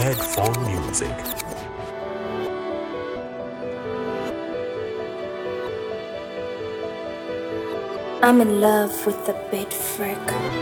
Headphone Music. I'm in love with the beat freak.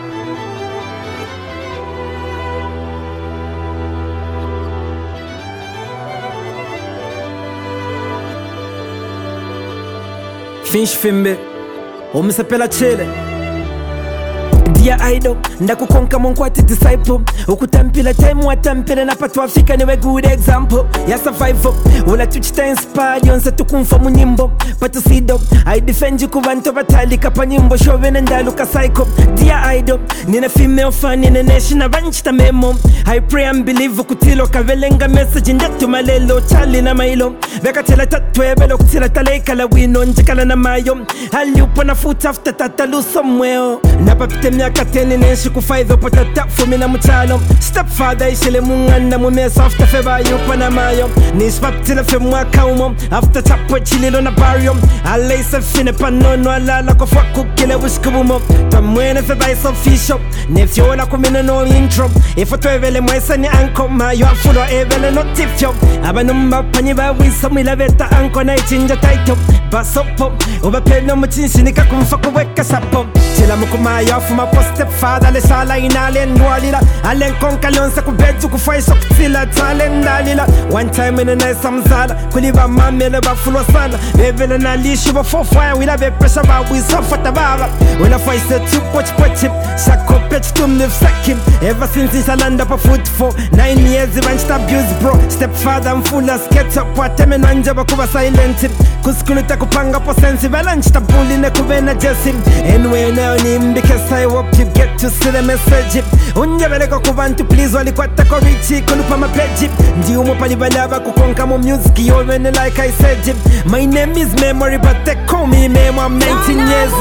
Finch fimbe, umisapela chele. Dear idol, ndakukonka monkwati disciple. Ukutampila time watampila na patu Afrika niwe good example. Ya survival, ula tuchita inspired yonsa tukumfa munyimbo. Patu sido, I defend you kubanto batali kapa nyimbo. Shove nendaluka psycho. Dear idol, nina female fan nina nation avanchita memo. I pray and believe kutilo kavelenga message ndatu malelo. Chali na mailo, veka tila tatwebelo kutila taleka la wino. Njikala na mayo, hali upona foot after tatalu somewhere. Napapite miaka teni nenshi kufaidho potata fumina mchalo. Stepfather ishile munganda mumesa after feba yupa na mayo. Nishpapitile fe mwaka umo after chapo chililo na barrio. Alaise fine panono alala kufwa kukile wishkubumo. Tamwene feba is official nefyola kumine no intro. Ifo twevele mwesa ni anko mayo afulo evele no tifyo. Abanumba panyiba wisa mwila veta anko na ichinja taito. Basopo uba peno mchinshinika kumfa kuweka sapo. Chila mukumayo fuma po stepfather le sala inale ndwalila. Alen konka lonsa kubetu kufaisho kutila talen dalila. One time in a nice samzala kuliba mamele ba fulo sala. Vevele na lishi ba fofaya wila ve pressure ba wisofa tababa. Wila faise tupoch pochip shako pech tumnif sakim. Ever since this alanda pa foot for 9 years ivanchita abuse bro. Stepfather mfula sketch up wateme nanjaba kuba silent. Kuskuluta kupanga po sensi valanchita bully ne kubena jesim. Anyway now nim because I hope you get to see the message. Unjabeleko kubantu please walikwata korichi kulupa mapeji. Ndi umo palibalaba kukonka mo music yovene like I said. My name is Memory but they call me Memo. I'm 19 years.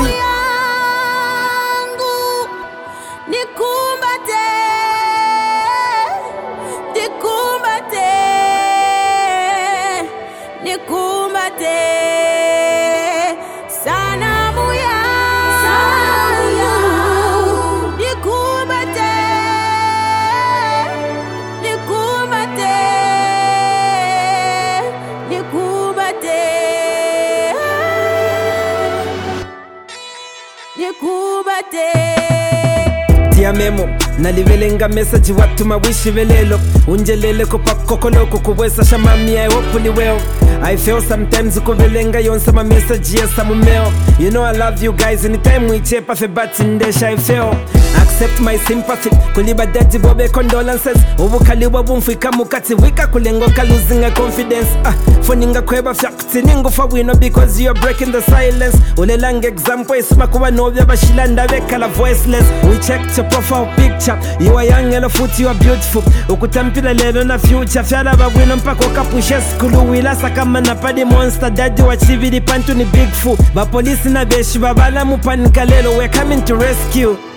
Nikumbate, nikumbate, nikumbate. Sanamu yangu, nikumbate, nikumbate, nikumbate, nikumbate. Dear Memo, nalivelenga message watu mawishi velelo. Unjelele kupakokolo kukuwesa shamami I hope you well. I feel sometimes kuvelenga yonsa ma message yes amumeo. You know I love you guys anytime we chepa fe batindesha I feel. Accept my sympathy, kuliba daddy bobe condolences. Ubu kaliwa bumfika mukati wika kulengo ka losing a confidence. Foninga kweba fakti ningo fa wino because you're breaking the silence. Ulelang example isuma kuwa novya bashilanda veka la voiceless. We checked your profile picture, you are young and foot you are beautiful. Ukutampila lelo na future, fyala babwino mpako kapushe skulu. Wila sakama na padi monster, daddy wa chividi pantu ni big fool. Ba polisi na beshi babala mupanika lelo, we're coming to rescue.